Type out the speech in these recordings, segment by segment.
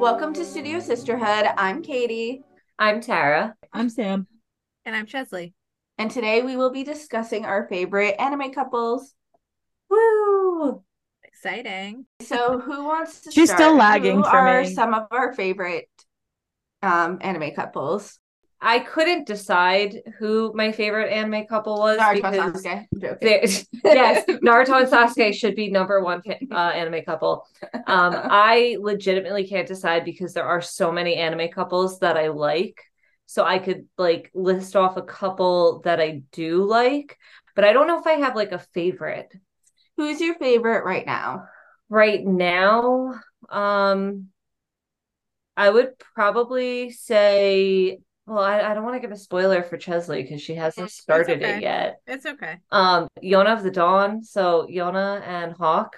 Welcome to Studio Sisterhood. I'm Katie. I'm Tara. I'm Sam. And I'm Chesley. And today we will be discussing our favorite anime couples. Woo! Exciting. So who wants to She's start? still lagging Who for are me. some of our favorite anime couples? I couldn't decide who my favorite anime couple was Naruto because and Sasuke. I'm joking. yes, Naruto and Sasuke should be number one anime couple. I legitimately can't decide because there are so many anime couples that I like. So I could like list off a couple that I do like, but I don't know if I have like a favorite. Who's your favorite right now? Right now, I would probably say, well, I don't want to give a spoiler for Chesley because she hasn't started okay. it yet. It's okay. Yona of the Dawn. So Yona and Hawk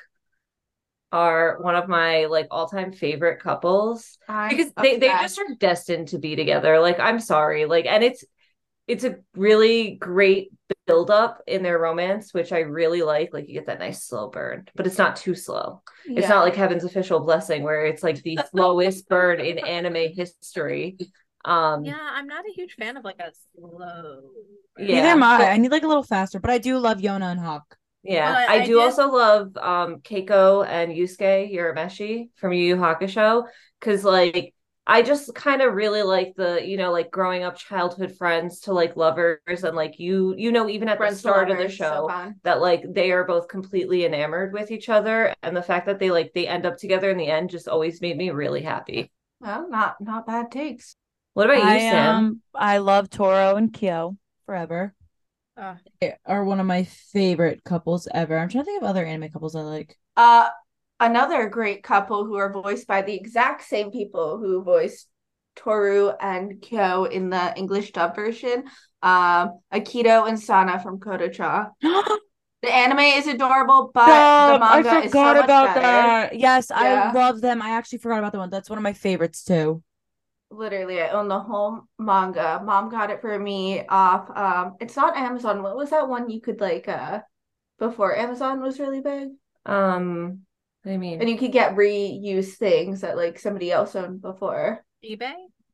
are one of my like all-time favorite couples because they just are destined to be together. Like, I'm sorry. Like, and it's a really great build up in their romance, which I really like. Like, you get that nice slow burn, but it's not too slow. It's not like Heaven's Official Blessing where it's like the slowest burn in anime history. Yeah, I'm not a huge fan of like a slow. Yeah. Neither am I. I need like a little faster, but I do love Yona and Hawk. Yeah, Well, I I do did- also love Keiko and Yusuke Urameshi from Yu Yu Hakusho because like I just kind of really like the, like growing up childhood friends to like lovers and like even at the start of the show that like they are both completely enamored with each other, and the fact that they end up together in the end just always made me really happy. Well, not bad takes. What about you, Sam? I love Toro and Kyo forever. They are one of my favorite couples ever. I'm trying to think of other anime couples I like. Another great couple who are voiced by the exact same people who voiced Toru and Kyo in the English dub version. Akito and Sana from Kodocha. The anime is adorable, but the manga is so much better. That. Yes, Yeah. I love them. I actually forgot about the one. That's one of my favorites too. Literally, I own the whole manga. Mom got it for me off. It's not Amazon. What was that one you could like before Amazon was really big? What do you mean? And you could get reused things that like somebody else owned before. eBay.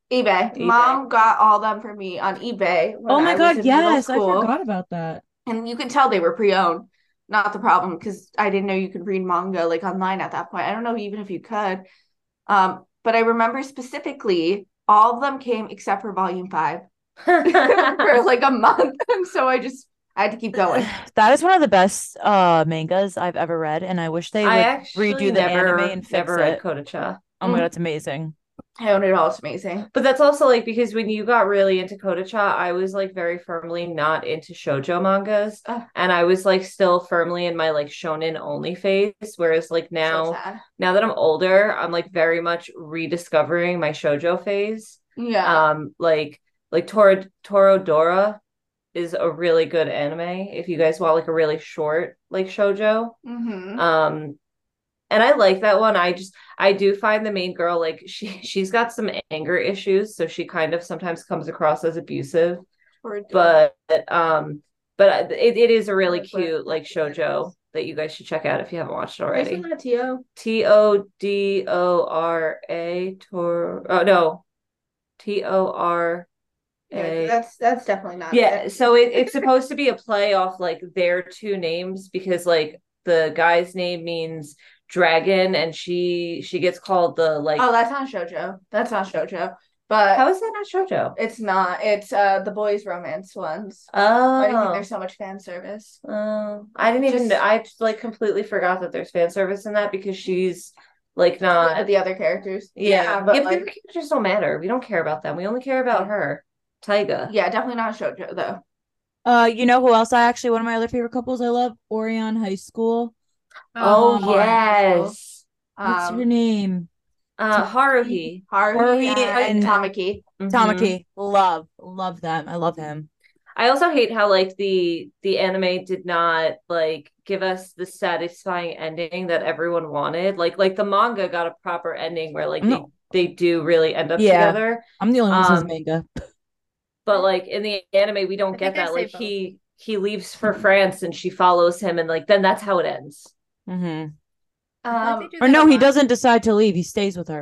Mom got all them for me on eBay when Oh my I was God, in yes, middle I school. forgot about that. And you could tell they were pre-owned. Not the problem because I didn't know you could read manga like online at that point. I don't know even if you could. But I remember specifically all of them came except for volume 5 for like a month. And so I had to keep going. That is one of the best mangas I've ever read, and I wish they would actually redo the anime and fix never read it. Kodocha. Oh my God, it's amazing. I own it all. It's amazing. But that's also like because when you got really into Kodocha, I was like very firmly not into shoujo mangas, and I was like still firmly in my like shonen only phase. Whereas like now that I'm older, I'm like very much rediscovering my shoujo phase. Yeah. Like Torodora is a really good anime if you guys want like a really short like shoujo. Mm-hmm. And I like that one. I do find the main girl like she's got some anger issues, so she kind of sometimes comes across as abusive. But it is a really cute like shoujo that you guys should check out if you haven't watched it already. Isn't that Todora? Tora. Yeah, that's definitely not. Yeah, so it's supposed to be a play off like their two names because like the guy's name means dragon and she gets called the like that's not shoujo. That's not shoujo. But how is that not shoujo? It's not. It's the boys' romance ones. Oh, I think there's so much fan service. Oh, I didn't even know. I like completely forgot that there's fan service in that because she's like not the other characters. Yeah, but the like characters don't matter. We don't care about them. We only care about her, Taiga. Yeah, definitely not shoujo though. You know who else one of my other favorite couples I love? Orion High School. Oh yes. What's her name? Haruhi and Tamaki. Tamaki. Love them. I love him. I also hate how like the anime did not like give us the satisfying ending that everyone wanted. Like the manga got a proper ending where like they do really end up together. I'm the only one who says manga. But like in the anime, we don't get that. Like he leaves for France and she follows him, and like then that's how it ends. Or no, he doesn't decide to leave. He stays with her.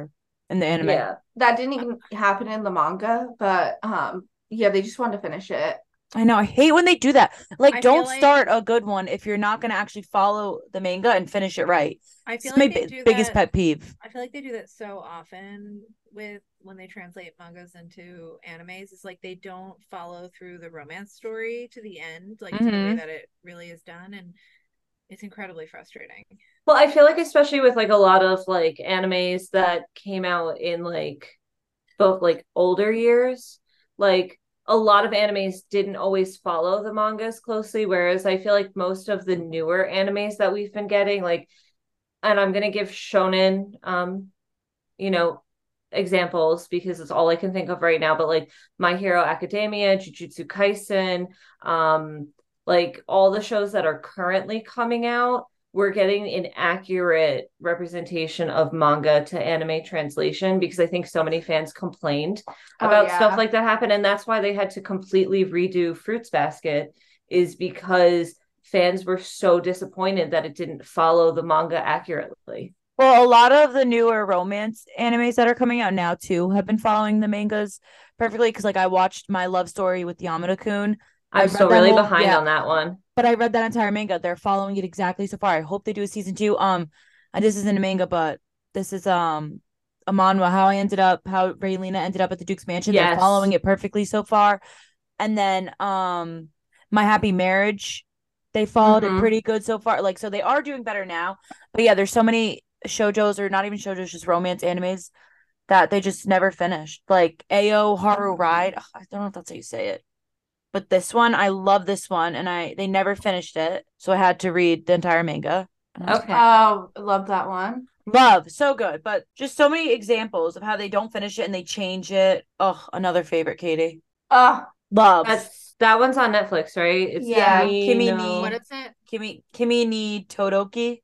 in the anime. Yeah. That didn't even happen in the manga, but yeah, they just wanted to finish it. I know. I hate when they do that. Like, I don't feel like- start a good one if you're not going to actually follow the manga and finish it right. I feel It's like my they do biggest that. pet peeve. I feel like they do that so often with when they translate mangas into animes. It's like they don't follow through the romance story to the end, like to the way that it really is done, and it's incredibly frustrating. Well, I feel like especially with like a lot of like animes that came out in like both like older years, like a lot of animes didn't always follow the mangas closely, whereas I feel like most of the newer animes that we've been getting, like, and I'm gonna give shonen you know, examples because it's all I can think of right now, but like My Hero Academia, Jujutsu Kaisen, like all the shows that are currently coming out, we're getting an accurate representation of manga to anime translation because I think so many fans complained about stuff like that happen. And that's why they had to completely redo Fruits Basket, is because fans were so disappointed that it didn't follow the manga accurately. Well, a lot of the newer romance animes that are coming out now too have been following the mangas perfectly because like I watched My Love Story with Yamada-kun. I'm still really behind on that one. But I read that entire manga. They're following it exactly so far. I hope they do a season 2. This isn't a manga, but this is a manhwa. How Raylina ended up at the Duke's Mansion. Yes. They're following it perfectly so far. And then My Happy Marriage, they followed it pretty good so far. Like, so they are doing better now. But yeah, there's so many shoujos, or not even shoujos, just romance animes that they just never finished. Like Ao Haru Ride. I don't know if that's how you say it. But this one, I love this one, and they never finished it, so I had to read the entire manga. Okay. Oh, love that one. Love, so good, but just so many examples of how they don't finish it and they change it. Oh, another favorite, Katie. Oh, love. That one's on Netflix, right? It's Kimi no... What is it? Kimi ni Todoki.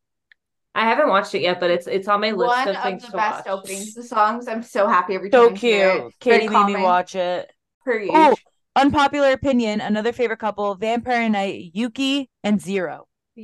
I haven't watched it yet, but it's on my list of things to watch. One of the best openings. The songs, I'm so happy every time I hear it. Katie made me watch it. Oh, unpopular opinion, another favorite couple, Vampire Knight, Yuki and Zero.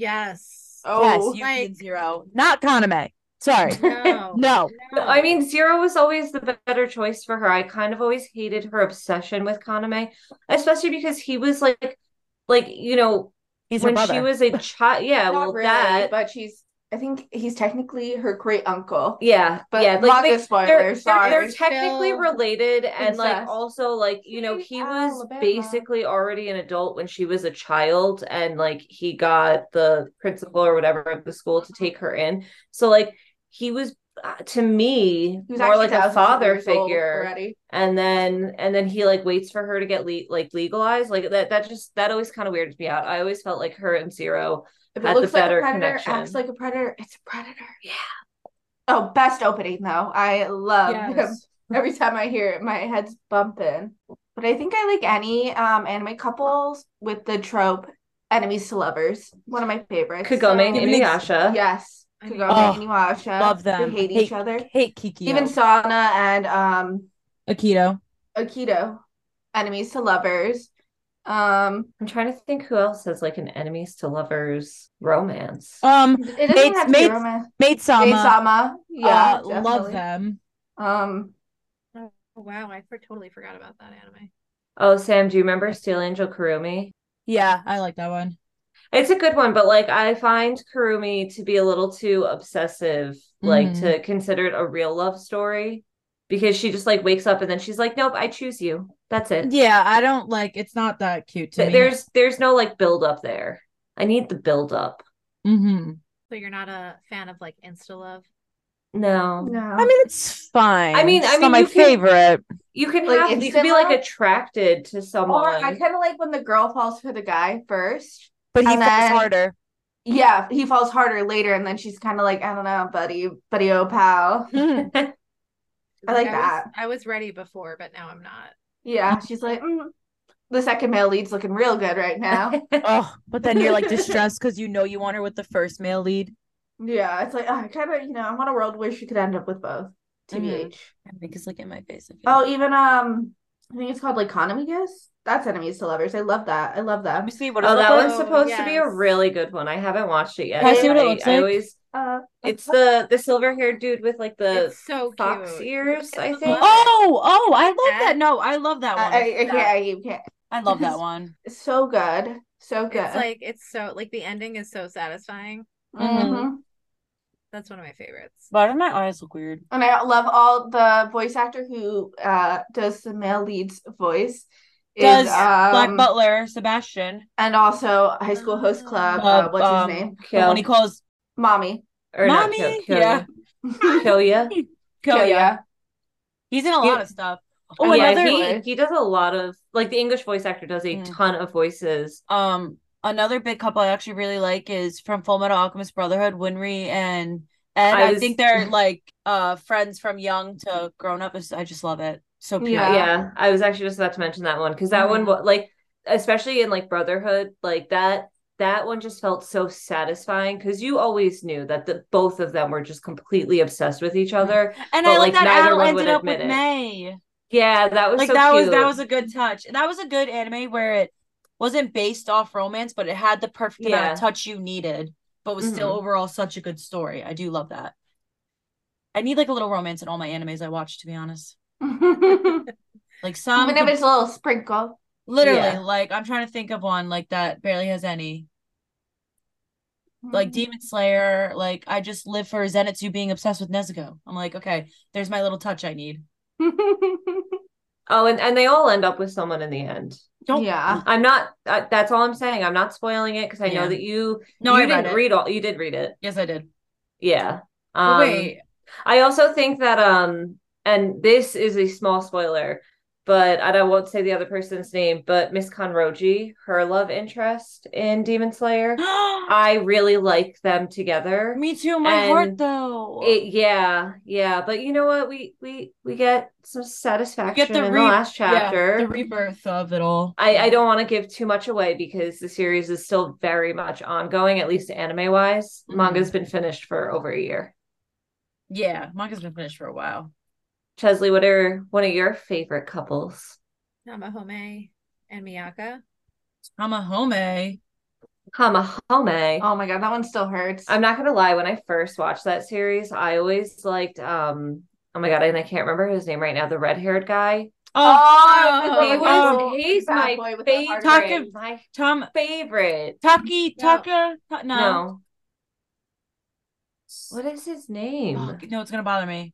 Yes. Oh, yes, Yuki and Zero. Not Kaname. Sorry. No. I mean, Zero was always the better choice for her. I kind of always hated her obsession with Kaname, especially because he was like, you know, he's when she was a child. Yeah, well, really, but I think he's technically her great uncle. Yeah, but yeah, like spoilers. They're technically related, and like also like you know he was basically already an adult when she was a child, and like he got the principal or whatever of the school to take her in. So like he was to me more like a father figure, and then he like waits for her to get legalized. Like that always kind of weirded me out. I always felt like her and Zero. If it looks like a predator, acts like a predator, it's a predator. Yeah. Oh, best opening though. I love him. Every time I hear it, my head's bumping. But I think I like any anime couples with the trope enemies to lovers. One of my favorites. Kagome and Inuyasha. Yes. Kagome and Inuyasha. Love them. They hate each other. Hate Kiki. Even Sana and Akito. Enemies to lovers. I'm trying to think who else has like an enemies to lovers romance. It doesn't have to be romance. Maid-sama. Yeah, love them. Oh wow, I totally forgot about that anime. Oh, Sam, do you remember Steel Angel Kurumi? Yeah, I like that one. It's a good one, but like I find Kurumi to be a little too obsessive, like to consider it a real love story. Because she just like wakes up and then she's like, nope, I choose you. That's it. Yeah, I don't like, it's not that cute to me. There's no like build up there. I need the build up. So you're not a fan of like insta love? No. I mean, it's fine. I mean, it's not my favorite. You can have you can be like attracted to someone. Or I kind of like when the girl falls for the guy first, but he falls harder. Yeah, he falls harder later, and then she's kind of like, I don't know, buddy, oh pal. I like that. I was ready before, but now I'm not. Yeah, she's like, the second male lead's looking real good right now. But then you're like distressed because you know you want her with the first male lead. Yeah, it's like I kind of, I want a world where she could end up with both. TBH. I think it's like in my face. Even I think it's called like Economy. That's enemies to lovers. I love that. I love that. Let me see what. That one's supposed to be a really good one. I haven't watched it yet. Can I see what it looks like? It's the silver-haired dude with like the It's so fox cute. ears, I Love think. it. Oh, I Like love that. that. No, I love that one. You can't. I love that one. So good. So good. It's so like the ending is so satisfying. Mm-hmm. That's one of my favorites. Why do my eyes look weird? And I love all the voice actor who does the male lead's voice. Does Black Butler, Sebastian. And also High School Host Club. What's his name? The one he calls Mommy. Or Mommy? Yeah. Kyoya. Kyoya. He's in a lot of stuff. Oh, yeah, he does a lot of, like, the English voice actor does a ton of voices. Another big couple I actually really like is from Full Metal Alchemist Brotherhood, Winry and Ed. I think they're like friends from young to grown up. I just love it. So cute. Yeah, I was actually just about to mention that one because that one, like, especially in like Brotherhood, like that one just felt so satisfying because you always knew that both of them were just completely obsessed with each other. And but, I like that neither Al one ended would up admit with it. May. Yeah, that was like so that cute. was a good touch. That was a good anime where it wasn't based off romance, but it had the perfect amount of touch you needed, but was still overall such a good story. I do love that. I need like a little romance in all my animes I watch, to be honest. Like some, even if it's a little sprinkle. Literally, like I'm trying to think of one like that barely has any. Like Demon Slayer, like I just live for Zenitsu being obsessed with Nezuko. I'm like, okay, there's my little touch I need. Oh, and they all end up with someone in the end. Yeah, I'm not. That's all I'm saying. I'm not spoiling it because I know that you. No, you didn't read all. You did read it. Yes, I did. Yeah. Wait. I also think that and this is a small spoiler, but I won't say the other person's name, but Miss Kanroji, her love interest in Demon Slayer, I really like them together. Me too, my heart though. Yeah, but you know what? We get some satisfaction in the last chapter. The rebirth of it all. I don't want to give too much away because the series is still very much ongoing, at least anime wise. Manga's been finished for over a year. Yeah, manga's been finished for a while. Chesley, what are one of your favorite couples? Tamahome and Miyaka. Tamahome. Oh my god, that one still hurts. I'm not gonna lie, when I first watched that series, I always liked oh my god, and I can't remember his name right now, the red-haired guy. He's my favorite. My favorite. Taka? No. What is his name? Oh, no, it's gonna bother me.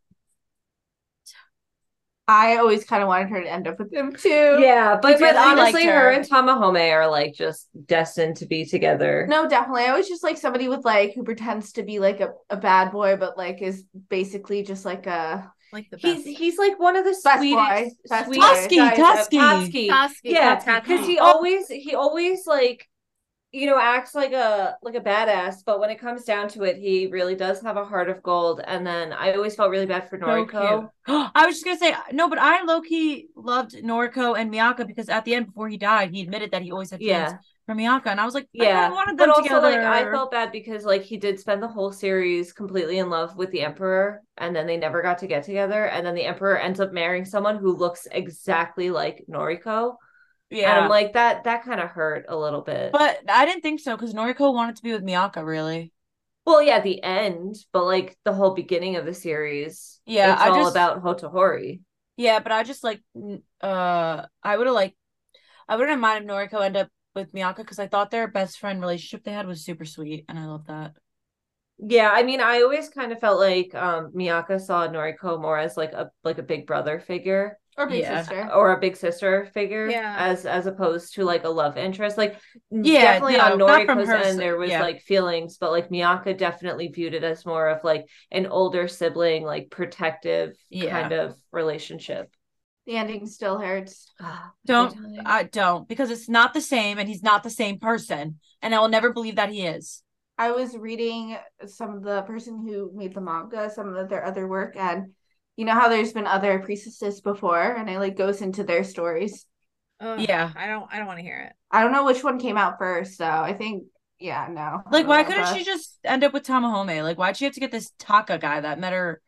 I always kind of wanted her to end up with him too. Yeah, but honestly, her and Tamahome are like just destined to be together. No, definitely. I was just like somebody with like who pretends to be like a bad boy, but like is basically just like a like the best. He's like one of the sweetest Tusky. Yeah, because he always like, you know, acts like a badass, but when it comes down to it, he really does have a heart of gold. And then I always felt really bad for Noriko. I was just gonna say no, but I low-key loved Noriko and Miyaka because at the end, before he died, he admitted that he always had feelings for Miyaka, and I was like, I wanted them together. But also, like, I felt bad because like he did spend the whole series completely in love with the Emperor, and then they never got to get together, and then the Emperor ends up marrying someone who looks exactly like Noriko. Yeah, and I'm like that kind of hurt a little bit. But I didn't think so because Noriko wanted to be with Miyaka, really. Well, yeah, the end, but like the whole beginning of the series, it's all about Hotohori. Yeah, but I just like I wouldn't have minded Noriko end up with Miyaka because I thought their best friend relationship they had was super sweet, and I love that. Yeah, I mean, I always kind of felt like Miyaka saw Noriko more as like a big brother figure. Or big sister. Or a big sister figure. Yeah. As opposed to like a love interest. Like definitely on Noriko's end there was like feelings, but like Miyaka definitely viewed it as more of like an older sibling, like protective kind of relationship. The ending still hurts. I don't, because it's not the same and he's not the same person. And I will never believe that he is. I was reading some of the person who made the manga, some of their other work, and you know how there's been other priestesses before, and it like goes into their stories. Yeah, I don't want to hear it. I don't know which one came out first, so I think no. Like, why couldn't she just end up with Tamahome? Like, why'd she have to get this Taka guy that met her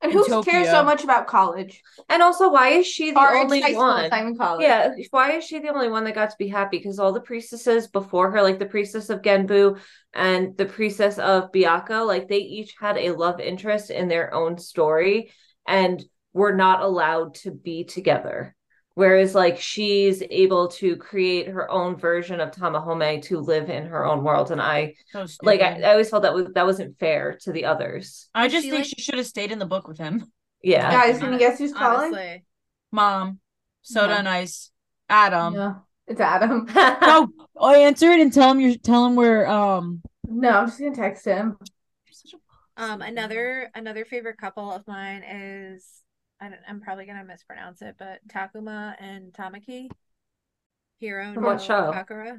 And who cares so much about college? And also, why is she the only one? Time in college. Yeah, why is she the only one that got to be happy? Because all the priestesses before her, like the priestess of Genbu and the priestess of Byakko, like they each had a love interest in their own story and were not allowed to be together. Whereas, like, she's able to create her own version of Tamahome to live in her own world, and I always felt that wasn't fair to the others. I just think she should have stayed in the book with him. Yeah, guys, can you guess who's calling? Honestly. Mom, Soda and Ice, Adam. Yeah, it's Adam. No, answer it and tell him we're No, I'm just gonna text him. Another favorite couple of mine is. I'm probably gonna mispronounce it, but Takuma and Tamaki. Hiro no Kakura.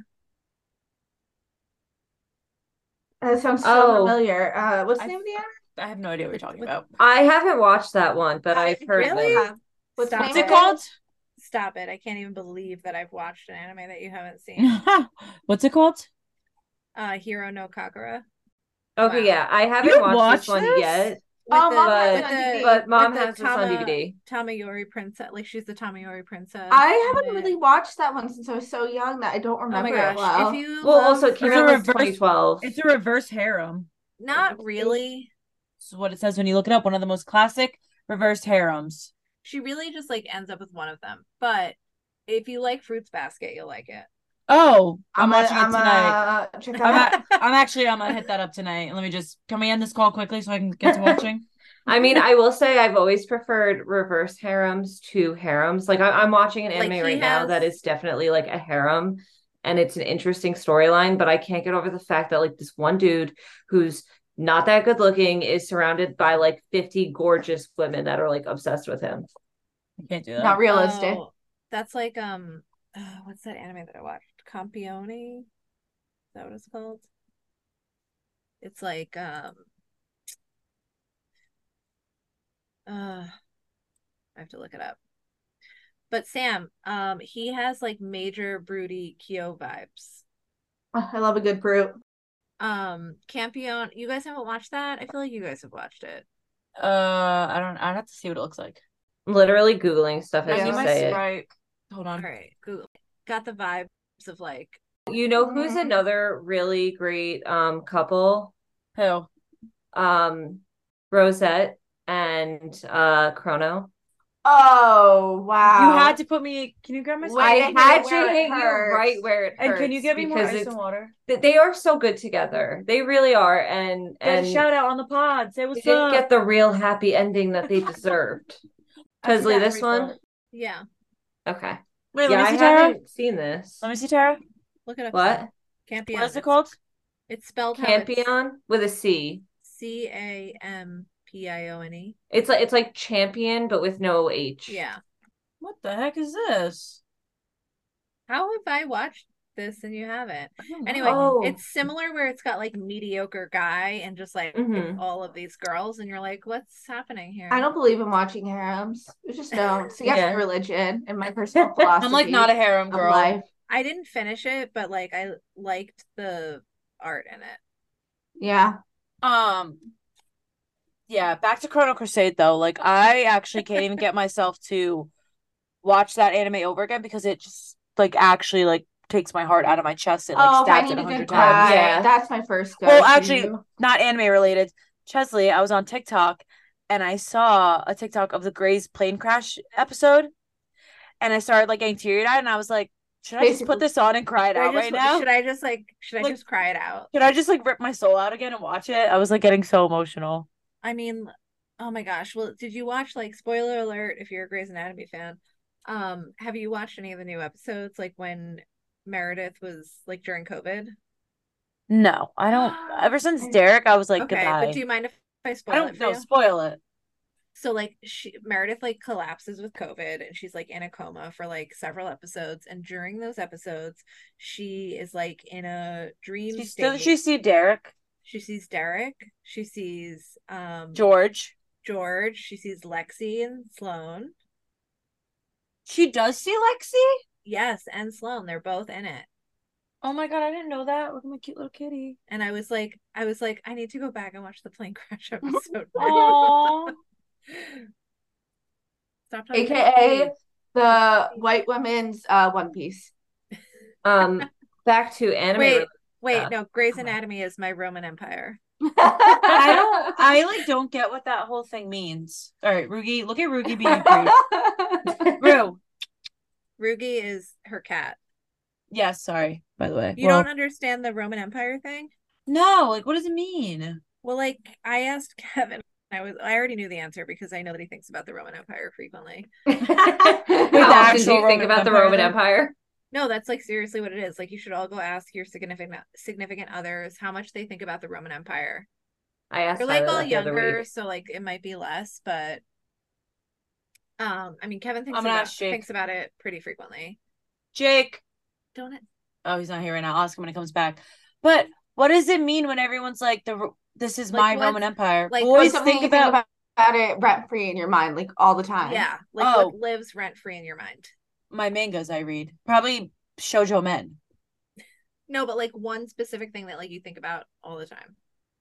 That sounds so familiar. What's the name of the anime? I have no idea what you're talking about. I haven't watched that one, but I've heard really. What's it called? Stop it! I can't even believe that I've watched an anime that you haven't seen. What's it called? Hiro no Kakura. Okay, wow. Yeah, I haven't watched this one yet. But mom has this on DVD. Tamayori Princess, like she's the Tamayori Princess. I haven't really watched that one since I was so young that I don't remember it well. If you also it came out in 2012. It's a reverse harem. Not really. This is what it says when you look it up. One of the most classic reverse harems. She really just like ends up with one of them. But if you like Fruits Basket, you'll like it. Oh, I'm watching it tonight. I'm gonna hit that up tonight. Can we end this call quickly so I can get to watching? I mean, I will say I've always preferred reverse harems to harems. Like I'm watching an anime right now that is definitely like a harem and it's an interesting storyline, but I can't get over the fact that like this one dude who's not that good looking is surrounded by like 50 gorgeous women that are like obsessed with him. I can't do that. Not realistic. That's like what's that anime that I watched? Campione? Is that what it's called? It's like I have to look it up. But Sam, he has like major broody Kyo vibes. Oh, I love a good brute. Campione, you guys haven't watched that? I feel like you guys have watched it. I'd have to see what it looks like. I'm literally Googling stuff as you say it. Right. Hold on. All right, Google. Got the vibes of like. You know who's another really great couple? Who? Rosette and Chrono. Oh wow! You had to put me. Can you grab my? I had to hit you right where it hurts. And can you give me more ice and water? They are so good together. They really are. And shout out on the pod. Say what's up. They didn't get the real happy ending that they deserved. Chesley, this one. Yeah. Okay. Wait, I haven't seen this. Let me see, Tara. Look it up. What? Campione. What is it called? It's spelled Campione with a C. Campione. It's like champion, but with no H. Yeah. What the heck is this? How have I watched this and you haven't? Anyway, it's similar where it's got like mediocre guy and just like all of these girls, and you're like, what's happening here? I don't believe in watching harems. I just don't. It's against religion and my personal philosophy. I'm like not a harem girl. Life. I didn't finish it, but like I liked the art in it. Yeah. Yeah, back to Chrono Crusade though. Like I actually can't even get myself to watch that anime over again because it just like actually like takes my heart out of my chest and like stabs it 100 times. Yeah, that's my first go. Well, actually, not anime related. Chesley, I was on TikTok and I saw a TikTok of the Grey's plane crash episode, and I started like getting teary eyed, and I was like, should I just put this on and cry it out right now? Should I just cry it out? Should I just like rip my soul out again and watch it? I was like getting so emotional. I mean, oh my gosh. Well, did you watch, like, spoiler alert if you're a Grey's Anatomy fan, have you watched any of the new episodes, like when Meredith was like during COVID? No, I don't. Ever since Derek, I was like, okay, goodbye. But do you mind if I spoil it for you? Spoil it. So like Meredith like collapses with COVID and she's like in a coma for like several episodes, and during those episodes she is like in a dream state. Does she see Derek? She sees Derek. She sees George. She sees Lexi and Sloane. She does see Lexi? Yes, and Sloane. They're both in it. Oh my god, I didn't know that. Look at my cute little kitty. And I was like, I need to go back and watch the plane crash episode. Aww. Stop talking AKA the white women's One Piece. Back to anime. Wait, no, Grey's Anatomy is my Roman Empire. I don't get what that whole thing means. All right, Rugi, look at Rugi being a creep. Rugi is her cat. Yes, sorry, by the way. You don't understand the Roman Empire thing? No, what does it mean? Well, I asked Kevin, I already knew the answer because I know that he thinks about the Roman Empire frequently. How often do you think about the Roman Empire? No, that's seriously what it is. You should all go ask your significant others how much they think about the Roman Empire. I asked. You're all younger, so it might be less, but Kevin thinks about it pretty frequently. Jake, don't it? Oh, he's not here right now. I'll ask him when he comes back. But what does it mean when everyone's this is my Roman Empire? Boys think about it rent free in your mind, all the time. Yeah, what lives rent free in your mind. My mangas I read. Probably shoujo men. No, but one specific thing that you think about all the time.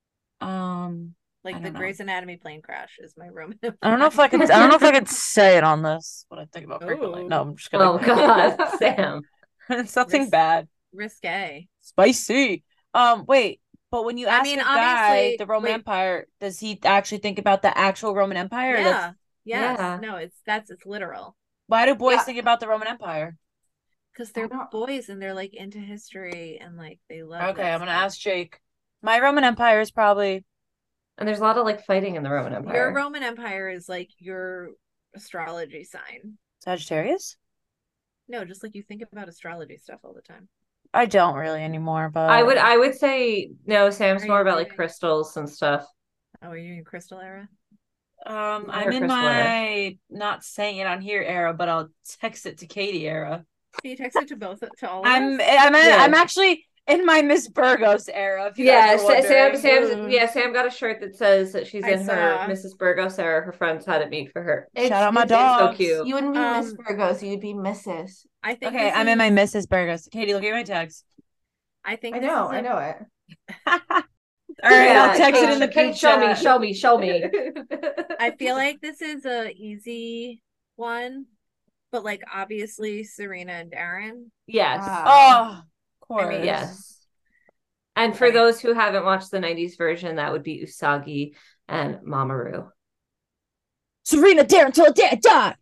The Grey's Anatomy plane crash is my Roman Empire. I don't know if I could say it on this. What I think about frequently. No, I'm just kidding. Oh God, Sam. Something bad. Risque. Spicy. Wait, but when you ask a guy the Roman Empire, does he actually think about the actual Roman Empire? Yeah. Yes. Yeah. No, it's literal. Why do boys think about the Roman Empire? Because they're boys and they're into history and they love. Okay, I'm gonna ask Jake. My Roman Empire is probably, and there's a lot of fighting in the Roman Empire. Your Roman Empire is your astrology sign. Sagittarius? No, just you think about astrology stuff all the time. I don't really anymore, but I would say no. Sam's more about crystals and stuff. Oh, are you in crystal era? I'm in my not saying it on here era, but I'll text it to Katie era. Can you text it to all of us? I'm actually in my Miss Burgos era. If you Sam got a shirt that says that she's in her Mrs. Burgos era. Her friends had it made for her. Shout out my dog. So cute. You wouldn't be Miss Burgos. You'd be Mrs. I think. Okay, I'm in my Mrs. Burgos. Katie, look at my text. I think. I know it. All right, I'll text it in the page. Show me. I feel like this is a easy one, but obviously Serena and Darren. Yes. Of course. Yes. And for those who haven't watched the 90s version, that would be Usagi and Mamoru. Serena, Darren, till the day I die.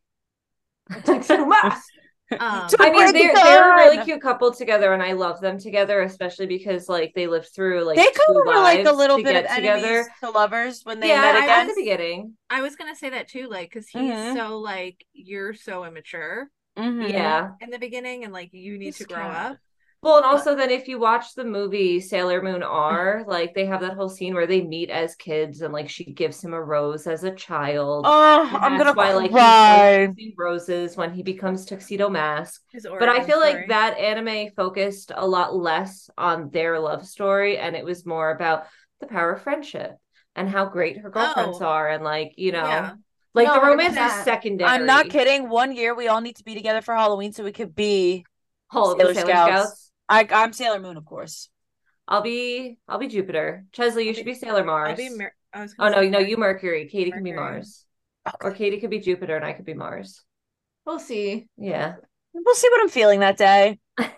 They're a really cute couple together, and I love them together, especially because they lived through they come over a little bit of enemies to lovers when they met again at the beginning. I was gonna say that too, because he's so you're so immature. Yeah, in the beginning, and you need to grow up. Well, and also then if you watch the movie Sailor Moon R, they have that whole scene where they meet as kids and she gives him a rose as a child. Oh, I'm gonna cry. He's using roses when he becomes Tuxedo Mask. But I feel that anime focused a lot less on their love story, and it was more about the power of friendship and how great her girlfriends are, and the romance is secondary. I'm not kidding. One year we all need to be together for Halloween so we could be all of the Sailor Scouts. I'm Sailor Moon, of course. I'll be Jupiter. Chesley, you should be Sailor Mars. No, you Mercury. Katie can be Mars. Okay. Or Katie could be Jupiter and I could be Mars. We'll see. Yeah. We'll see what I'm feeling that day.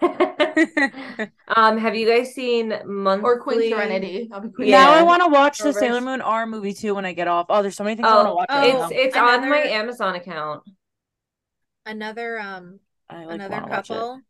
Have you guys seen Monthly or Queen Serenity? I'll be Queen. Now I want to watch the Sailor Moon R movie too when I get off. Oh, there's so many things I want to watch. It's on my Amazon account. Another couple.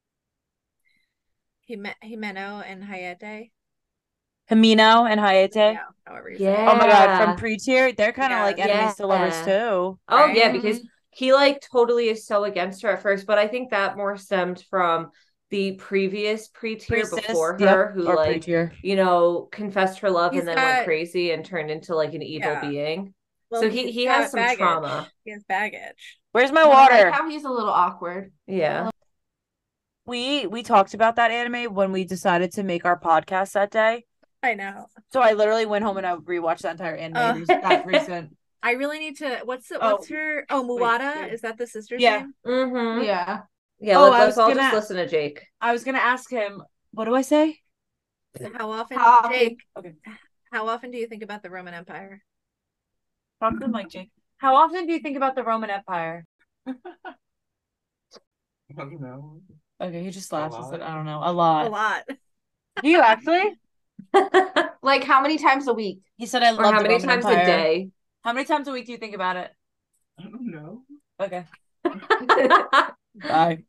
Himeno and Hayate. Himeno and Hayate. Yeah, however you say it. Oh my god, from Pre-Tier, they're kind of enemies to lovers too. Oh right? Yeah, because he totally is so against her at first, but I think that more stemmed from the previous Pre-Tier before her, who Pre-Tier. Confessed her love and then went crazy and turned into an evil being. Well, so he has some baggage. Trauma. He has baggage. Where's my water? How he's a little awkward. Yeah. We talked about that anime when we decided to make our podcast that day. I know. So I literally went home and I rewatched that entire anime. That recent. I really need to. What's her? Oh, Muwata. Is that the sister's name? Mm-hmm. Yeah. Yeah. Let's all just listen to Jake. I was gonna ask him. What do I say? How often, Jake? Okay. How often do you think about the Roman Empire? Talk to him like Jake. How often do you think about the Roman Empire? I don't know. Okay, he just A laughs and said, lot. I don't know. A lot. A lot. Do you actually? Like how many times a week? He said, I Or love how the many Roman times Empire. a day? How many times a week do you think about it? I don't know. Okay. Bye.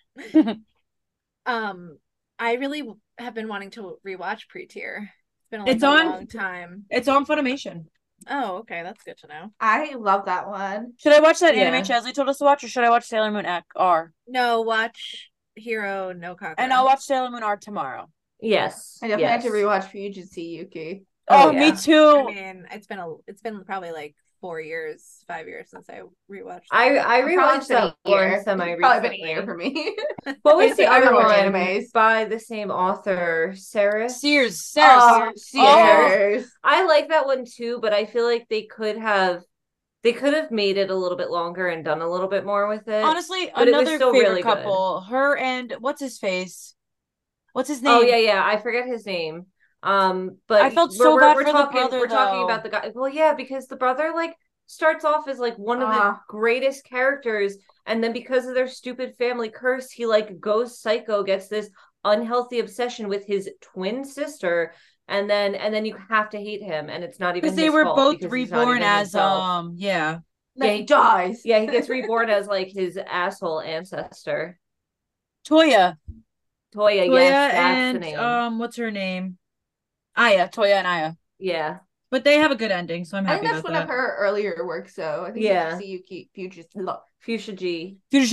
I really have been wanting to rewatch Pre-Tier. It's been like It's a on- long time. It's on Funimation. Oh, okay, that's good to know. I love that one. Should I watch that Yeah. anime Chesley told us to watch, or should I watch Sailor Moon R? No, watch Hero no Kakura. And I'll watch Sailor Moon R tomorrow. Yes. I definitely have to yes. rewatch Fujitsu Yuki. Oh, yeah. me too. I mean, it's been probably like 5 years since I rewatched. I Probably rewatched been a that one year. semi Probably been a recently. year for me. What was the I other rewatch one animes. by the same author, Sarah? Sears. Oh, Yeah. Sears. I like that one too, but I feel like they could have made it a little bit longer and done a little bit more with it. Honestly, but it was another still favorite really good. couple. Her and what's his face? What's his name? Oh yeah, I forget his name. But I felt so bad we're for the talking brother, we're talking though. about the guy. Well, yeah, because the brother like starts off as like one of the greatest characters, and then because of their stupid family curse, he like goes psycho, gets this unhealthy obsession with his twin sister, and then you have to hate him, and it's not even Because they his were fault both because he's not reborn even as himself. yeah. Then he dies. Yeah, he gets reborn as like his asshole ancestor. Toya, Toya, yes, that's the and name. what's her name? Aya, Toya and Aya. Yeah. But they have a good ending, so I'm I happy think that's about one that. of her earlier works, so I think Yeah. Yuki Fuchsia G.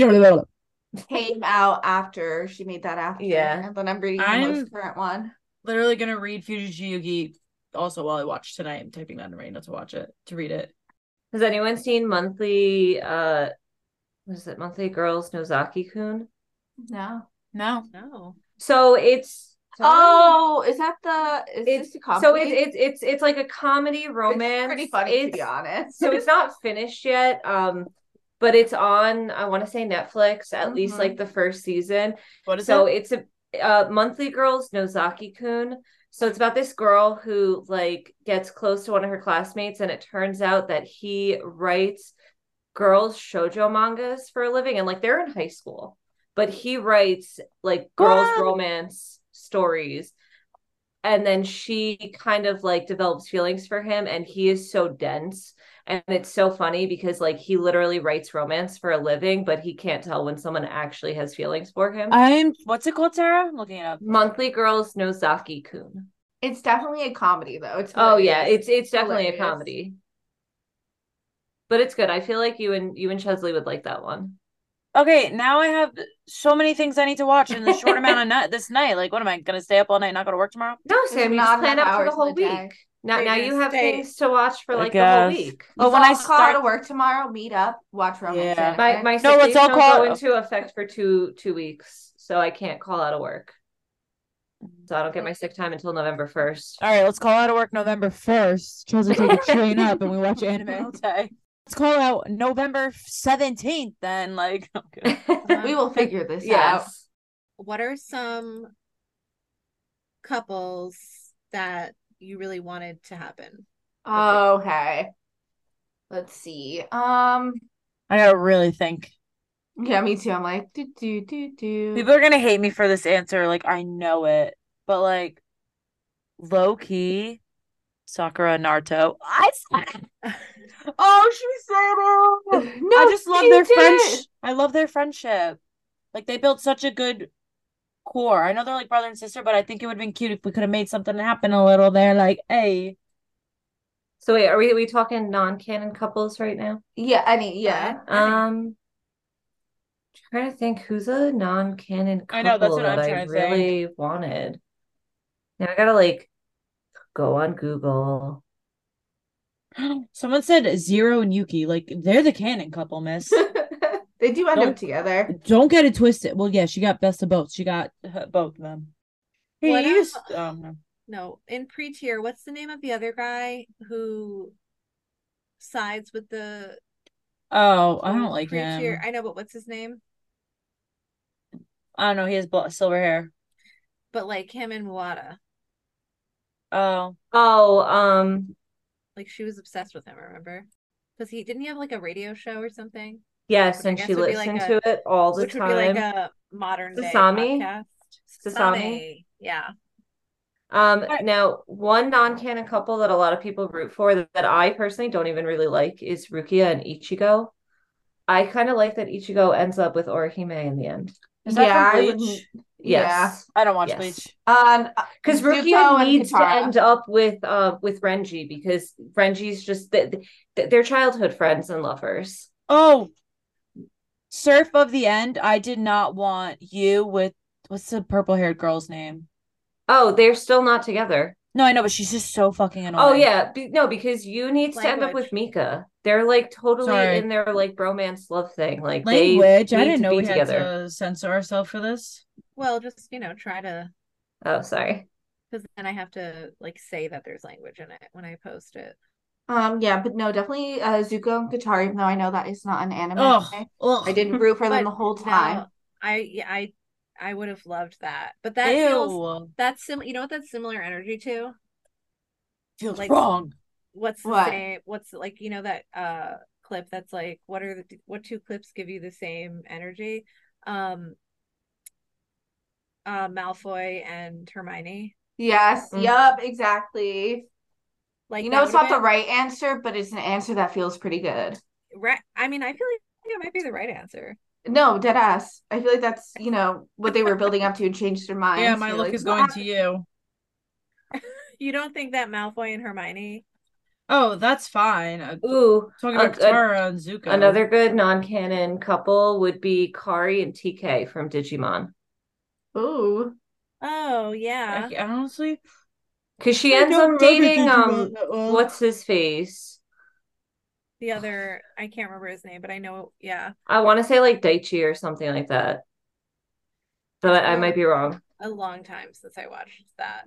came out after she made that after. Yeah. And then I'm reading the most current one. Literally gonna read Fujishi Yugi also while I watch tonight. I'm typing that in right now to read it. Has anyone seen Monthly Monthly Girls Nozaki-kun? No. So it's Oh, is this a comedy? so it's like a comedy romance. It's pretty funny to be honest. So it's not finished yet. But it's on, I want to say Netflix, at least like the first season. What is so it? It's a Monthly Girls Nozaki-kun. So it's about this girl who like gets close to one of her classmates, and it turns out that he writes girls shoujo mangas for a living, and like they're in high school, but he writes like girls romance stories. And then she kind of like develops feelings for him, and he is so dense. And it's so funny because like he literally writes romance for a living, but he can't tell when someone actually has feelings for him. What's it called, Sarah? I'm looking it up. Monthly Girls Nozaki-kun. It's definitely a comedy though. It's it's definitely a comedy. But it's good. I feel like you and Chesley would like that one. Okay, now I have so many things I need to watch in the short amount of this night. Like, what am I gonna stay up all night and not go to work tomorrow? No, Sam, you just plan up for the whole week. Now you have things to watch for like the whole week. But when I start to work tomorrow, meet up, watch romance. Yeah, my sick days don't go into effect for two weeks, so I can't call out of work. So I don't get my sick time until November 1st. All right, let's call out of work November 1st. Chelsea take a train up and we watch anime all day. Let's call out November 17th then. Like, okay. We will figure this out. What are some couples that you really wanted to happen? Okay. Let's see. I gotta really think. Yeah, me too. I'm like, do. People are gonna hate me for this answer. Like, I know it, but like, low key, Sakura and Naruto. I said it. Oh, she said it. No, I just love their friendship. I love their friendship. Like, they built such a good core. I know they're like brother and sister, but I think it would have been cute if we could have made something happen a little there. Like, hey. So wait, are we talking non-canon couples right now? Yeah, I mean, yeah. Trying to think who's a non-canon couple I know, that's what that I'm I trying to really think. wanted. Now I gotta like go on Google. Someone said Zero and Yuki. Like, they're the canon couple, miss. They do end up together. Don't get it twisted. Well, yeah, she got best of both. She got both of them. No, in Pre-Tier, what's the name of the other guy who sides with the... Oh, I don't like him. I know, but what's his name? I don't know. He has silver hair. But like him and Wada. Oh. Oh, like she was obsessed with him, remember? Because didn't he have like a radio show or something? Yes, Which I and guess she would be like listened to it all the which would be like time. a modern day Sasami. podcast. Sasami. Yeah. Now one non-canon couple that a lot of people root for that I personally don't even really like is Rukia and Ichigo. I kind of like that Ichigo ends up with Orihime in the end. Is that from Bleach? Yes. I don't watch Bleach. Because Rukia needs to end up with Renji because Renji's just they're childhood friends and lovers. Oh, Surf of the End. I did not want you with what's the purple-haired girl's name? Oh, they're still not together. No, I know, but she's just so fucking annoying. Oh yeah, no, because you need to end up with Mika. They're like totally in their like bromance love thing. Like language. They I didn't know we together. had to censor ourselves for this. Well, just try to. Oh, sorry. Because then I have to like say that there's language in it when I post it. Yeah, but no, definitely Zuko and Katara, even though I know that is not an anime. I didn't root for them the whole time. I would have loved that. But that feels you know what that's similar energy to? Feels like, wrong. What's the same what's like, you know, that clip that's like what two clips give you the same energy? Malfoy and Hermione. Yes, yup, exactly. Like, you know, it's not the right answer, but it's an answer that feels pretty good. Right. I mean, I feel like it might be the right answer. No, dead ass. I feel like that's, you know, what they were building up to and changed their minds. Yeah, my look is going to you. You don't think that Malfoy and Hermione? Oh, that's fine. Ooh, talking about Katara and Zuko. Another good non-canon couple would be Kari and TK from Digimon. Ooh. Oh, yeah. Honestly, because she ends up dating what's his face? The other, I can't remember his name, but I know, yeah. I want to say like Daichi or something like that, but I might be wrong. A long time since I watched that.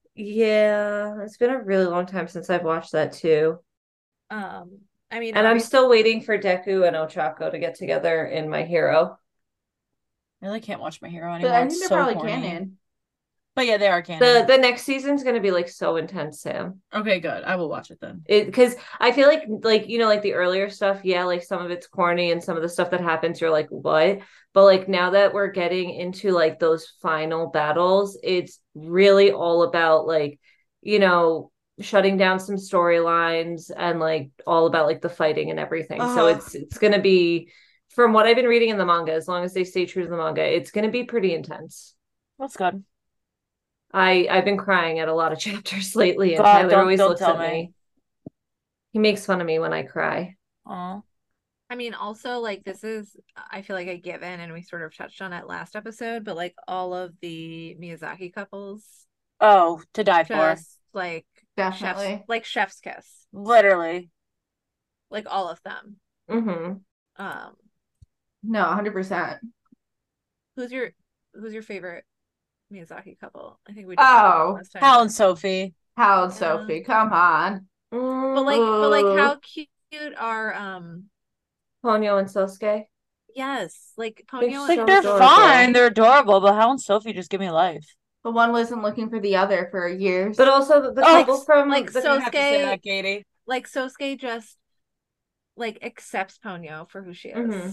Yeah, it's been a really long time since I've watched that too. I mean, and I'm still waiting for Deku and Ochako to get together in My Hero. I really can't watch My Hero anymore. But I think they're probably canon. But yeah, they are canon. The next season's gonna be like so intense, Sam. Okay, good. I will watch it then. Because I feel like you know, like the earlier stuff, yeah, like some of it's corny and some of the stuff that happens, you're like, what? But like now that we're getting into like those final battles, it's really all about like, you know, shutting down some storylines and like all about like the fighting and everything. So it's gonna be, from what I've been reading in the manga, as long as they stay true to the manga, it's gonna be pretty intense. That's good. I've been crying at a lot of chapters lately, and Tyler always looks at me. He makes fun of me when I cry. Aw. I mean, also, like, this is, I feel like a given, and we sort of touched on it last episode, but like all of the Miyazaki couples. Oh, to die for. Like, definitely. Chef's kiss. Literally. Like all of them. Mm-hmm. No, 100%. Who's your favorite Miyazaki couple? I think we did last time. Hal and Sophie. Hal and Sophie, come on. But like how cute are Ponyo and Sosuke? Yes, like Ponyo and they're fine, they're adorable, but Hal and Sophie just give me life. But one wasn't looking for the other for years. But also the couple from like the Sosuke, have to say that, Katie. Like Sosuke just like accepts Ponyo for who she is. Mm-hmm.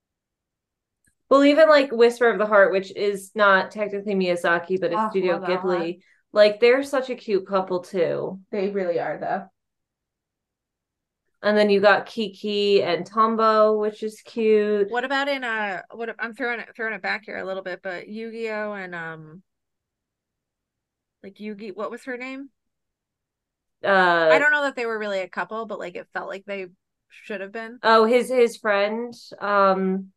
Well, even like Whisper of the Heart, which is not technically Miyazaki, but it's Studio Ghibli. Like they're such a cute couple too. They really are, though. And then you got Kiki and Tombo, which is cute. What about in I'm throwing it back here a little bit, but Yu-Gi-Oh and like Yugi, what was her name? I don't know that they were really a couple, but like it felt like they should have been. Oh, his friend. I'm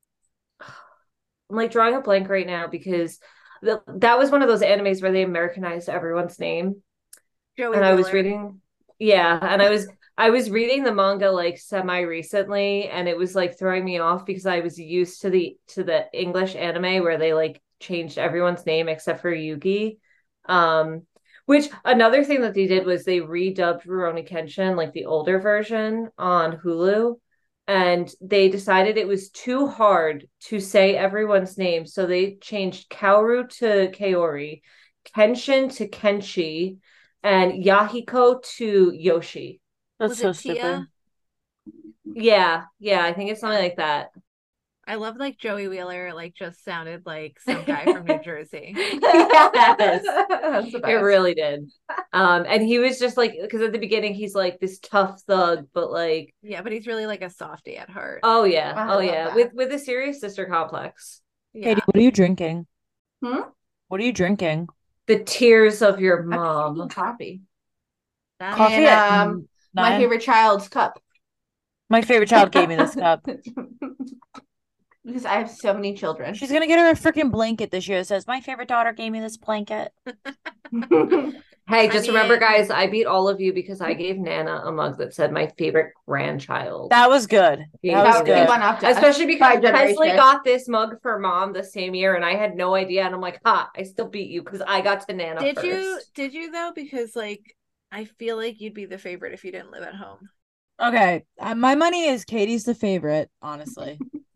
like drawing a blank right now because that was one of those animes where they Americanized everyone's name. Joey and Wheeler. I was reading, and I was reading the manga like semi recently, and it was like throwing me off because I was used to the English anime where they like changed everyone's name except for Yugi. Which another thing that they did was they redubbed Rurouni Kenshin, like the older version, on Hulu. And they decided it was too hard to say everyone's name. So they changed Kaoru to Kaori, Kenshin to Kenshi, and Yahiko to Yoshi. That's so stupid. Yeah, I think it's something like that. I love like Joey Wheeler, like just sounded like some guy from New Jersey. Yes, it really did. And he was just like, because at the beginning he's like this tough thug, but like, yeah, but he's really like a softie at heart. Oh yeah, that. with a serious sister complex. Yeah. Katie, what are you drinking? What are you drinking? The tears of your mom. Coffee. Coffee. And, my favorite child's cup. My favorite child gave me this cup. Because I have so many children. She's gonna get her a freaking blanket this year that says, "My favorite daughter gave me this blanket." Hey, just remember, guys, I beat all of you because I gave Nana a mug that said my favorite grandchild. That was good. That was good. Especially because Presley got this mug for mom the same year, and I had no idea. And I'm like, I still beat you because I got to Nana first. Did you though? Because like I feel like you'd be the favorite if you didn't live at home. Okay, my money is Katie's the favorite, honestly.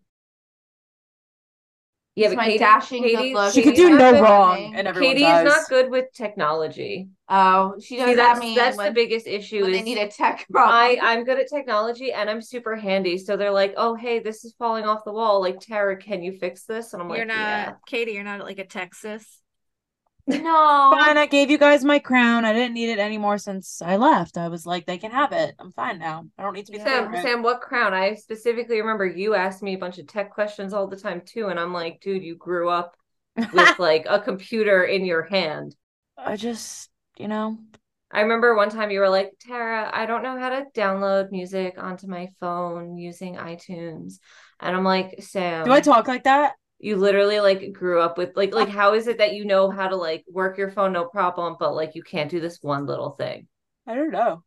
Yeah, but Katie, she could do no wrong. And Katie is not good with technology. Oh, she does. That's the biggest issue. When they need a tech problem. I'm good at technology and I'm super handy. So they're like, "Oh, hey, this is falling off the wall. Like, Tara, can you fix this?" And I'm like, "Yeah." Katie, you're not like a Texas. No. Fine, I gave you guys my crown. I didn't need it anymore since I left. I was like, they can have it. I'm fine now. I don't need to be Sam, what crown? I specifically remember you asked me a bunch of tech questions all the time too, and I'm like, dude, you grew up with like a computer in your hand. I just, I remember one time you were like, Tara, I don't know how to download music onto my phone using iTunes. And I'm like, Sam, do I talk like that? You literally like grew up with like how is it that you know how to like work your phone no problem, but like you can't do this one little thing? I don't know.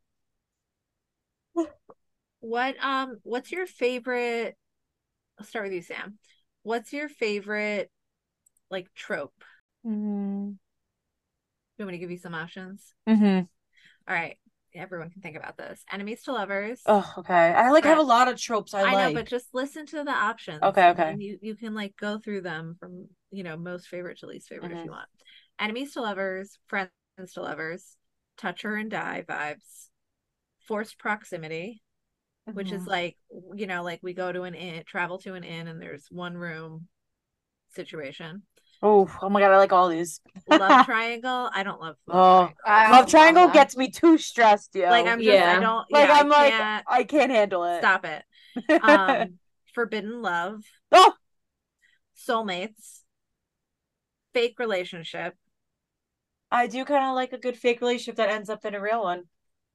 What's your favorite? I'll start with you, Sam. What's your favorite like trope? You want me to give you some options? All right. Everyone can think about this. Enemies to lovers. Oh, okay. I have a lot of tropes I like. know, but just listen to the options. Okay. And you can like go through them from, most favorite to least favorite if you want. Enemies to lovers, friends to lovers, touch her and die vibes, forced proximity, which is like, like we go to an inn, travel to an inn and there's one room situation. Oh my god, I like all these. Love triangle. I don't love love triangle. Love triangle gets me too stressed, yo. Like I'm just I don't like I'm like I can't handle it. Stop it. Forbidden love. Oh, soulmates. Fake relationship. I do kind of like a good fake relationship that ends up in a real one.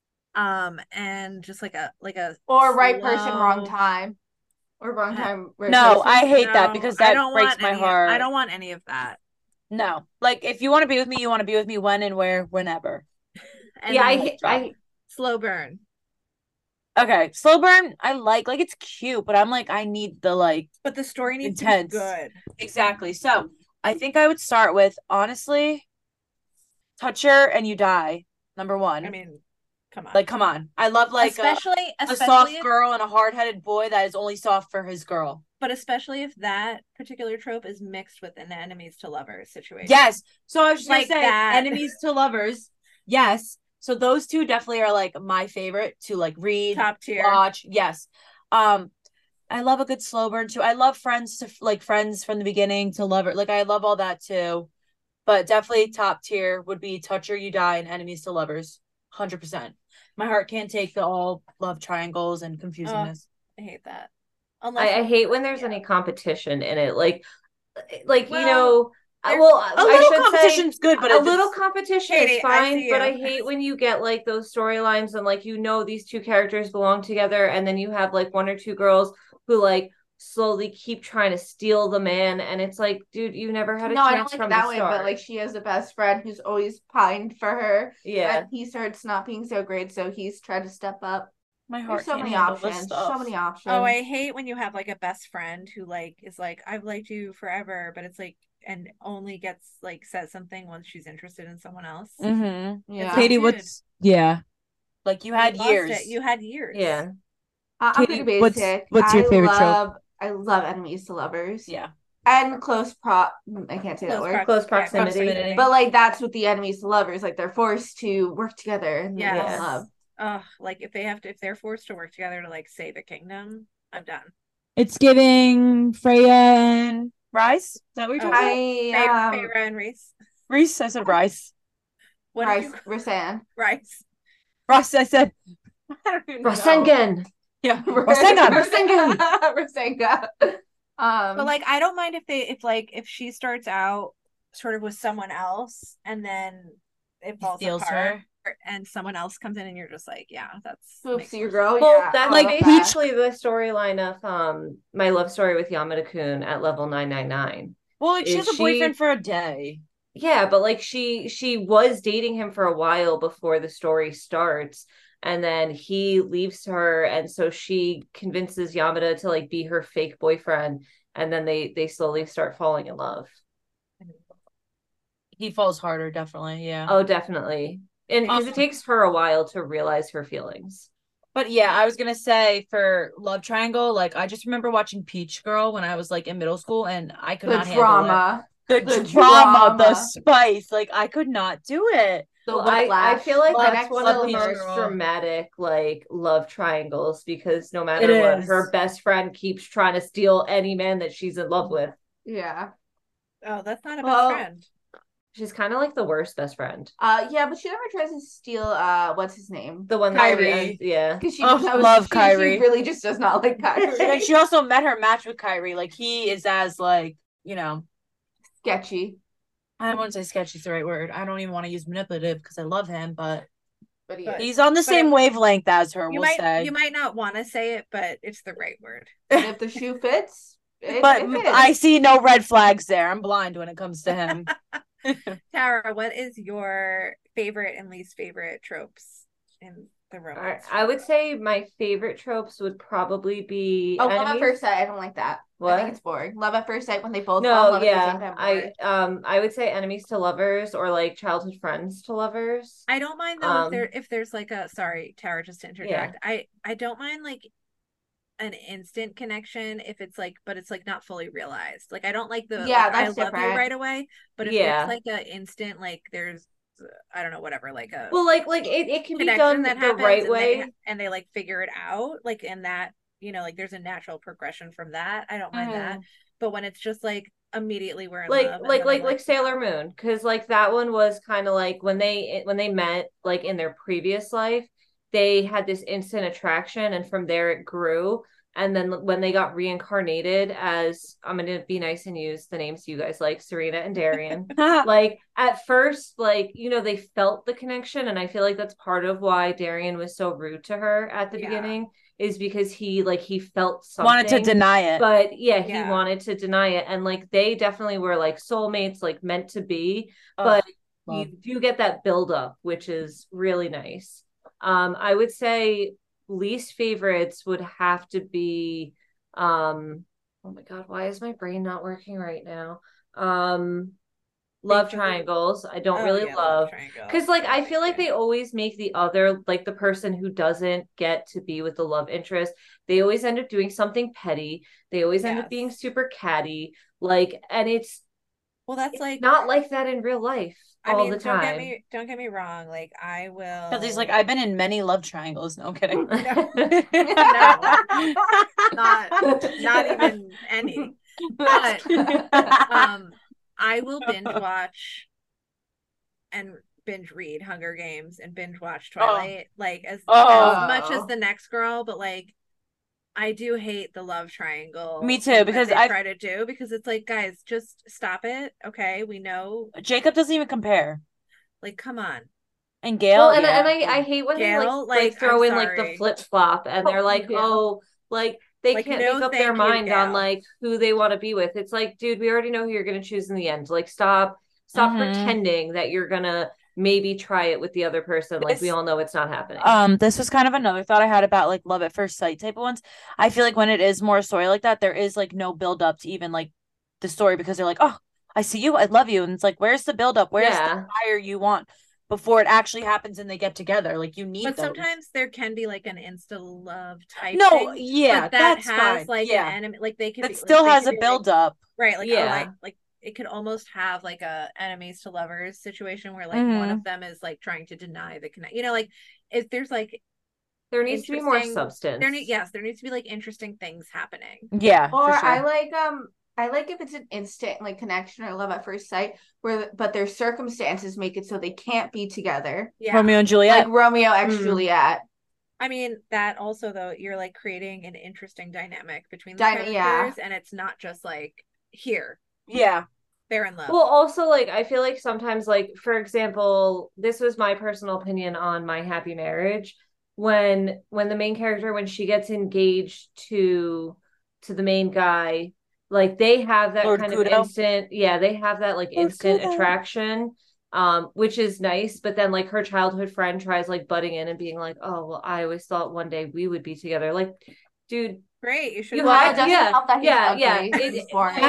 And just like a or right person, wrong time. Or wrong time. No, I hate that because that breaks my heart. I don't want any of that. No, like if you want to be with me, you want to be with me when and where, whenever. And I slow burn. Okay, slow burn. I like it's cute, but I'm like I need the like. But the story needs intense. To be good. Exactly. So I think I would start with honestly, touch her and you die. Number one. I mean. Come on. I love especially a soft girl and a hard-headed boy that is only soft for his girl. But especially if that particular trope is mixed with an enemies to lovers situation. Yes. So I was just like gonna say enemies to lovers. Yes. So those two definitely are like my favorite to like read, top tier, watch. Yes. I love a good slow burn too. I love friends from the beginning to lover. Like I love all that too. But definitely top tier would be touch her, you die, and enemies to lovers. 100%. My heart can't take the all love triangles and confusingness. I hate that. I hate when there's any competition in it. Like well, a little competition's good, but a little competition is fine. But I hate when you get like those storylines and like these two characters belong together, and then you have like one or two girls who like slowly keep trying to steal the man, and it's like, dude, you never had a chance from the start. But like she has a best friend who's always pined for her. Yeah, and he starts not being so great, so he's tried to step up. My heart. There's so many options. So many options. Oh, I hate when you have like a best friend who like is like, I've liked you forever, but it's like and only gets like says something once she's interested in someone else. Yeah, Katie, like you had years. You had years. Yeah. I'm pretty basic. What's your favorite trope? I love enemies to lovers. Yeah. And I can't say that word. Close proximity. But like that's with the enemies to lovers. Like they're forced to work together and love. like if they're forced to work together to like save a kingdom, I'm done. It's giving Freya and Rice. Is that what you're talking about? Feyre and Rhys. Rhys, I said Rice. What Rice, Rhysand. Rice. Ross, I said Rasengan. Yeah, Rasengan. Rasengan. But like, I don't mind if she starts out sort of with someone else and then it falls apart. Her. And someone else comes in and you're just like, yeah, that's your girl. Well, yeah, that's like basically the storyline of My Love Story with Yamada-kun at level 999. Well, like she has a boyfriend for a day. Yeah, but like she was dating him for a while before the story starts, and then he leaves her, and so she convinces Yamada to like be her fake boyfriend, and then they slowly start falling in love. He falls harder, definitely. Yeah. Oh, definitely. And because it takes her a while to realize her feelings. But yeah, I was gonna say for love triangle, like I just remember watching Peach Girl when I was like in middle school, and I could not handle it. The drama, the spice, like I could not do it. I feel like that's one of the most dramatic like love triangles because no matter what, her best friend keeps trying to steal any man that she's in love with. Yeah. Oh, that's not a best friend. She's kind of like the worst best friend. Yeah, but she never tries to steal what's his name? The one Kyrie. Yeah. Because she love Kyrie. She really just does not like Kyrie. And she also met her match with Kyrie. Like he is as like, you know, sketchy. I don't want to say sketchy is the right word. I don't even want to use manipulative because I love him, but he's on the same wavelength as her, you might not want to say it, but it's the right word. And if the shoe fits, it fits. I see no red flags there. I'm blind when it comes to him. Tara, what is your favorite and least favorite tropes in the romance? I would say my favorite tropes would probably be love at first sight. I don't like that. What? I think it's boring. Love at first sight when they both fall in love at the same time. I would say enemies to lovers or like childhood friends to lovers. I don't mind though if there's like a Tara, just to interject. Yeah. I don't mind like an instant connection if it's like, but it's like not fully realized. Like I don't like the I love you right away, but if it's like an instant, like there's I don't know, whatever, like a like it can be done that the right way, and they like figure it out, like in that, you know, like there's a natural progression from that. I don't mind that, but when it's just like immediately we're in love, like Sailor Moon, because like that one was kind of like when they met like in their previous life, they had this instant attraction, and from there it grew. And then when they got reincarnated as, I'm going to be nice and use the names you guys like, Serena and Darian, like at first, like, you know, they felt the connection. And I feel like that's part of why Darian was so rude to her at the beginning, is because he felt something. Wanted to deny it. But he wanted to deny it. And like, they definitely were like soulmates, like meant to be. But you do get that buildup, which is really nice. I would say least favorites would have to be oh my god, why is my brain not working right now? Love triangles I don't really love, because like I feel like they always make the other, like the person who doesn't get to be with the love interest, they always end up doing something petty. They always end up being super catty, like, and it's like not like that in real life. The time. Don't get me wrong. Like I will. Because he's like, I've been in many love triangles. No, I'm kidding. No, not even any. But I will binge watch and binge read Hunger Games and binge watch Twilight, like as much as the next girl. But like, I do hate the love triangle. Me too, because I try to do, because it's like, guys, just stop it. Okay, we know Jacob doesn't even compare. Like, come on. And Gail, and I hate when Gail, they like throw in like the flip flop, and they're like, like they can't make up their mind on like who they want to be with. It's like, dude, we already know who you're gonna choose in the end. Like, stop pretending that you're gonna maybe try it with the other person. Like, we all know it's not happening. This was kind of another thought I had about like love at first sight type of ones. I feel like when it is more a story like that, there is like no build up to even like the story, because they're like, oh, I see you, I love you, and it's like, where's the build up? Where's the fire you want before it actually happens and they get together? Like, you need. But sometimes there can be like an insta love type. No, thing, but that has fine. Like an enemy. Like they can. It still has a build up, right? Like it could almost have like a enemies to lovers situation where like one of them is like trying to deny the connect. Like if there's like there needs to be more substance. There needs to be like interesting things happening. Yeah. Or for sure. I like if it's an instant like connection or love at first sight but their circumstances make it so they can't be together. Yeah. Romeo and Juliet. Like Romeo x Juliet. I mean, that also though, you're like creating an interesting dynamic between the characters, and it's not just like here. Yeah. They're in love. Well, also like I feel like sometimes, like for example, this was my personal opinion on My Happy Marriage, when the main character, when she gets engaged to the main guy, like they have that Lord kind Kudo. Of instant, they have that like Lord instant Kudo. Attraction, which is nice. But then like her childhood friend tries like butting in and being like, oh well, I always thought one day we would be together. Like, dude, great, you should. Help that he's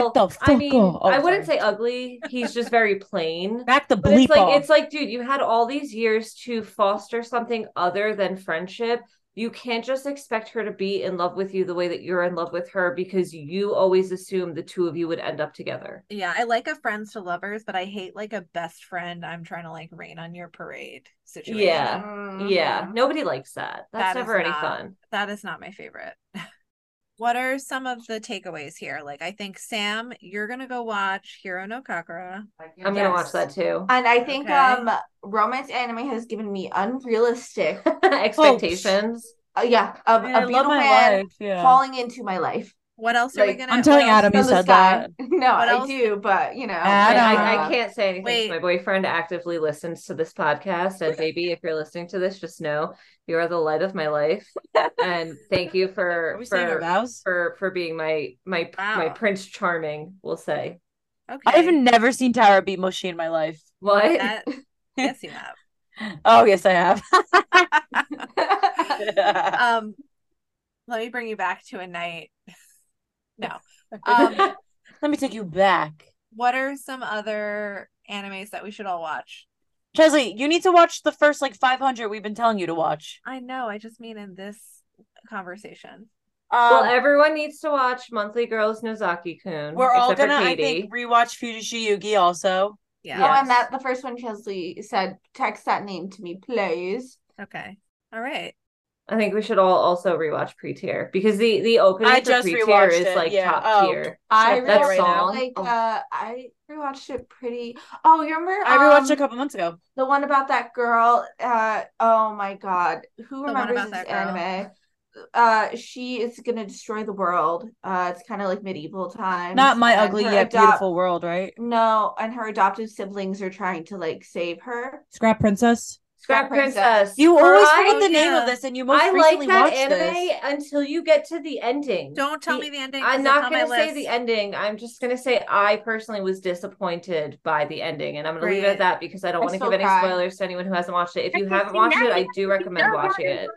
I wouldn't say ugly. He's just very plain. Back the bleep off. It's like, dude, you had all these years to foster something other than friendship. You can't just expect her to be in love with you the way that you're in love with her, because you always assume the two of you would end up together. Yeah, I like a friends to lovers, but I hate like a best friend I'm trying to like rain on your parade situation. Yeah. Nobody likes that. That's never any fun. That is not my favorite. What are some of the takeaways here? Like, I think, Sam, you're going to go watch Hiro no Kakura. I'm going to watch that too. And I think romance anime has given me unrealistic expectations. A beautiful man falling into my life. What else are we going to... I'm telling Adam you said that. No, I do, but, I can't say anything. Wait. My boyfriend actively listens to this podcast, and baby, if you're listening to this, just know you are the light of my life. And thank you for being my Prince Charming, we'll say. Okay. I've never seen Tara beat Moshi in my life. What? Yes, you have. Oh, yes, I have. Let me bring you back to a night. No. Let me take you back. What are some other animes that we should all watch? Chesley, you need to watch the first 500 we've been telling you to watch. I know. I just mean in this conversation. Well, everyone needs to watch Monthly Girls Nozaki-kun. We're all gonna, I think, rewatch Fujishi Yugi also. Yeah. Oh, and that the first one Chesley said, text that name to me, please. Okay. All right. I think we should all also rewatch Pre-Tier, because the opening for Pre-Tier is top tier. I rewatched it pretty. Oh, you remember? I rewatched it a couple months ago. The one about that girl. Oh my god, who remembers this anime? She is gonna destroy the world. It's kind of like medieval times. Not My Ugly Yet Beautiful World, right? No, and her adoptive siblings are trying to save her. Scrap Princess. Scrap Princess. You always forget the name of this, and you most recently watched that anime until you get to the ending. Don't tell me the ending. I'm not going to say the ending. I'm just going to say I personally was disappointed by the ending, and I'm going to leave it at that, because I don't want to give any spoilers to anyone who hasn't watched it. If you haven't watched it, I do recommend watching it.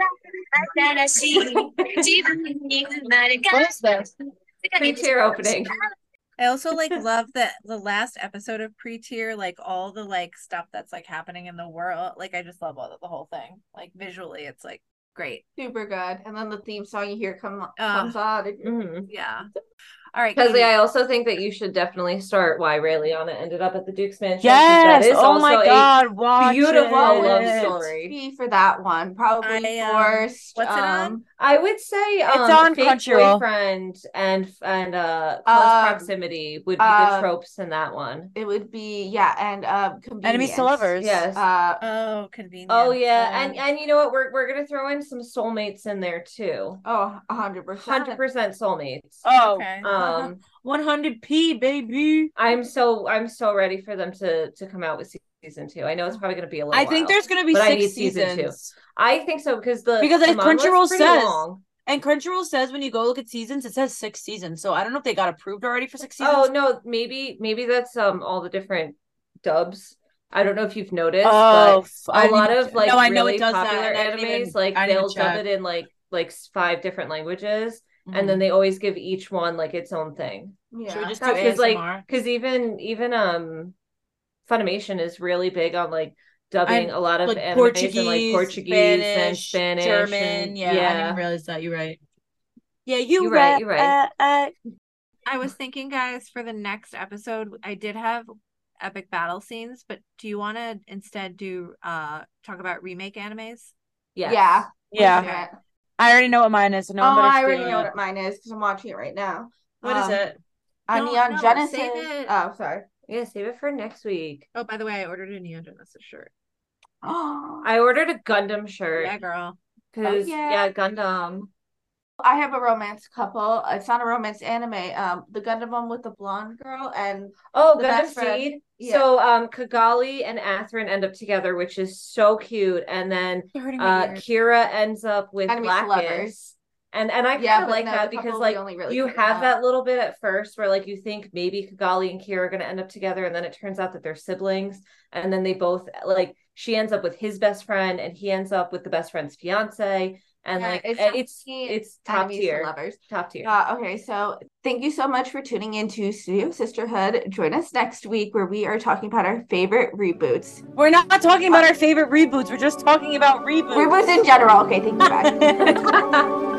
What is this? Pre-tier opening. I also love that the last episode of Pre-tier, all the stuff that's happening in the world. I just love the whole thing. Visually, it's great, super good. And then the theme song you hear comes on. Yeah. All right, Kesley, I also think that you should definitely start Why Ray Liana Ended Up at the Duke's Mansion. Yes. That is my God. Watch beautiful love story. For that one, probably Forced. What's it on? I would say it's on Crunchyroll. Boyfriend and Close Proximity would be the tropes in that one. It would be and Enemies to Lovers. Yes. Convenient. Oh yeah, and you know what? We're gonna throw in some soulmates in there too. Oh, 100%. 100% soulmates. Oh, okay. 100p baby. I'm so ready for them to come out with season 2. I know it's probably going to be a little. I think there's going to be 6 seasons. Season 2. I think so because Crunchyroll says long. And Crunchyroll says when you go look at seasons, it says 6 seasons. So I don't know if they got approved already for 6 seasons. Oh no, maybe that's all the different dubs. I don't know if you've noticed, but a lot of I know it does popular animes they'll dub it in like 5 different languages. And then they always give each one its own thing. Yeah, should we just do ASMR? Because even Funimation is really big on dubbing a lot of animation, Portuguese and Spanish, German. And, I didn't realize that. You're right. Yeah, you're right. You're right. I was thinking, guys, for the next episode, I did have epic battle scenes, but do you want to instead do talk about remake animes? Yes. Yeah. Yeah. I already know what mine is. So no one better I already know what mine is because I'm watching it right now. What is it? Neon Genesis. Save it. Oh, sorry. Yeah, save it for next week. Oh, by the way, I ordered a Neon Genesis shirt. I ordered a Gundam shirt. Yeah, girl. Because Gundam. I have a romance couple. It's not a romance anime. The Gundam one with the blonde girl and Gundam Seed. Yeah. So Kigali and Athrun end up together, which is so cute. And then Kira ends up with Blackus. And I kind of like that because like really you have that little bit at first where like you think maybe Kigali and Kira are going to end up together, and then it turns out that they're siblings, and then they both like she ends up with his best friend and he ends up with the best friend's fiance. And it's top tier. Lovers. Top tier. Okay, so thank you so much for tuning into Studio Sisterhood. Join us next week where we are talking about our favorite reboots. We're not talking about our favorite reboots. We're just talking about reboots. Reboots in general. Okay, thank you, guys.